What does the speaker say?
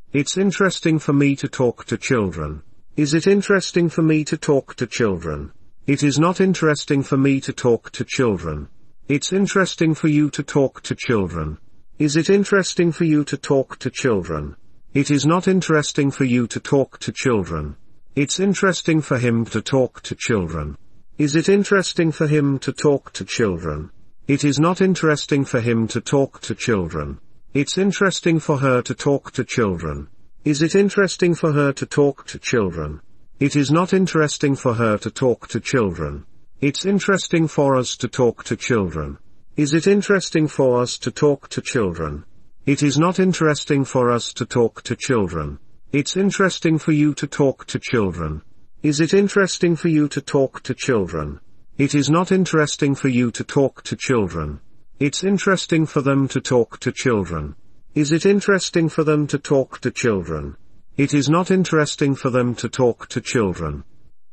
It's interesting for me to talk to children. Is it interesting for me to talk to children? It is not interesting for me to talk to children. It's interesting for you to talk to children. Is it interesting for you to talk to children? It is not interesting for you to talk to children. It's interesting for him to talk to children. Is it interesting for him to talk to children? It is not interesting for him to talk to children. It's interesting for her to talk to children. Is it interesting for her to talk to children? It is not interesting for her to talk to children. It's interesting for us to talk to children. Is it interesting for us to talk to children? It is not interesting for us to talk to children. It's interesting for you to talk to children. Is it interesting for you to talk to children? It is not interesting for you to talk to children. It's interesting for them to talk to children. Is it interesting for them to talk to children? It is not interesting for them to talk to children.